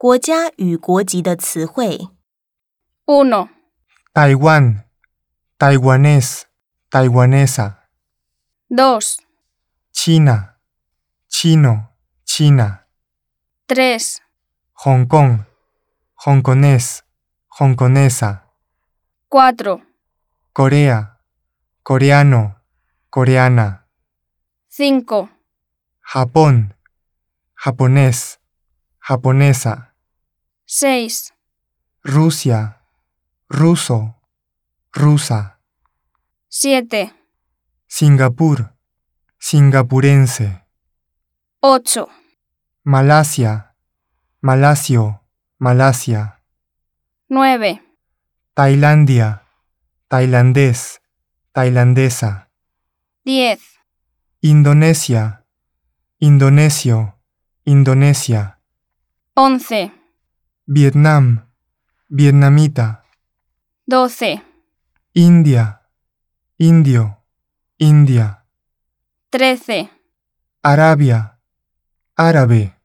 国家与国籍的词汇。 1, Taiwán, taiwanés, taiwanesa. 2, China, chino, china. 3, Hong Kong, hongkonés, hongkonesa. 4, Corea, coreano, coreana. 5, Japón, japonés, japonesa. 6, Rusia, ruso, rusa. 7, Singapur, singapurense. 8, Malasia, malasio, Malasia. 9, Tailandia, tailandés, tailandesa. 10, Indonesia, indonesio, Indonesia. 11, Vietnam, vietnamita. 12, India, indio, India. 13, Arabia, árabe.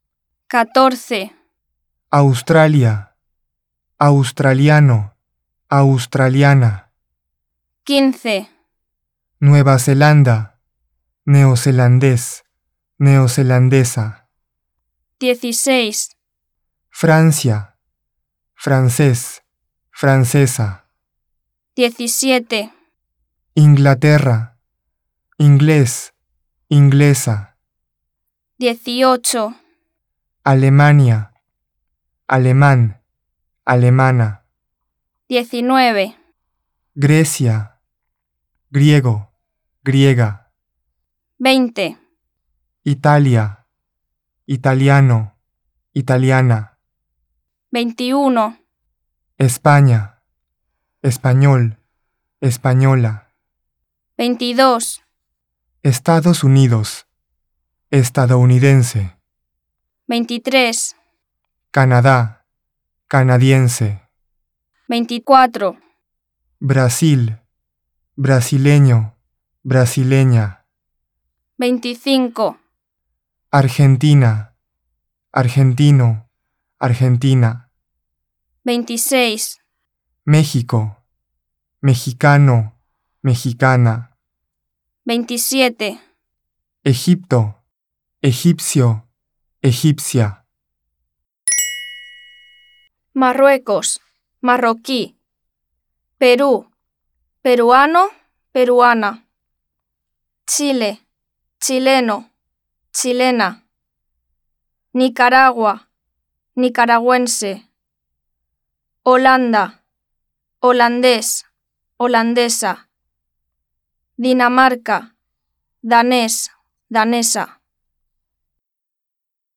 14, Australia, australiano, australiana. 15, Nueva Zelanda, neozelandés, neozelandesa. 16, Francia, francés, francesa. 17, Inglaterra, inglés, inglesa. 18, Alemania, alemán, alemana. 19, Grecia, griego, griega. 20, Italia, italiano, italiana. 21, España, español, española. 22, Estados Unidos, estadounidense. 23, Canadá, canadiense. 24, Brasil, brasileño, brasileña. 25, Argentina, argentino, argentina. 26, México, mexicano, mexicana. 27, Egipto, egipcio, egipcia. Marruecos, marroquí. Perú, peruano, peruana. Chile, chileno, chilena. Nicaragua, nicaragüense. Holanda, holandés, holandesa. Dinamarca, danés, danesa.